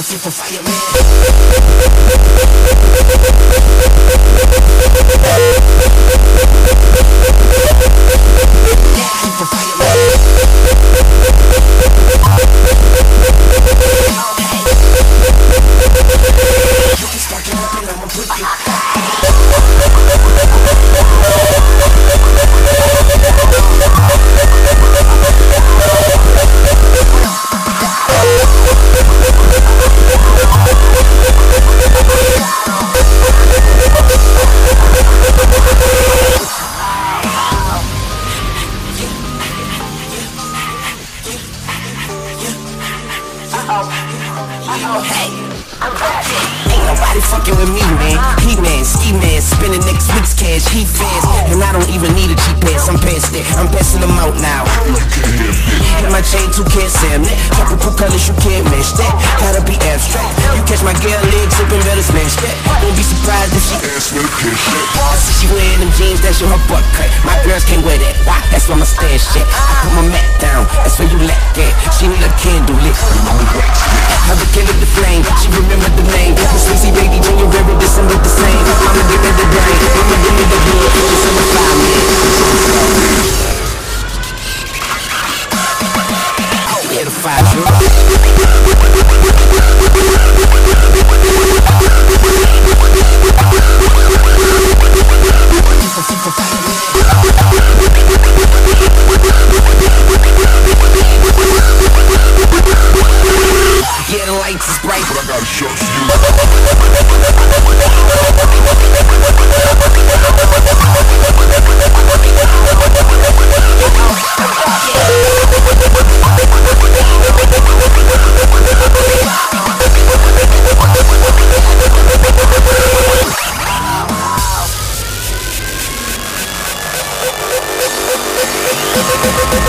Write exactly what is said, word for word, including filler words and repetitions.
Sympathy for fireman. Ain't nobody fucking with me, man. He man, ski man, spending next week's cash. He fast, and I don't even need a G P S. I'm past that, I'm passing them out now. Hit my chain, two can't Sam that. Tropical colors, you can't match that. Gotta be abstract. You catch my girl legs open, better smash that. Won't be surprised if she ass with a kiss. I see she wearing them jeans, that show her butt cut. My girls can't wear that. Why? That's why my stand shit. I put my mat down, that's where you let that. She need a candle lit. I rekindled the flame, she remembered the name. Miss Lizzy, baby, when you wear it, this and look the same. Mama, give me the brain, mama, give me the blood. She's in the fly, man. Yeah, the five, yeah, the lights is bright, but I gotta show you. We'll be right back.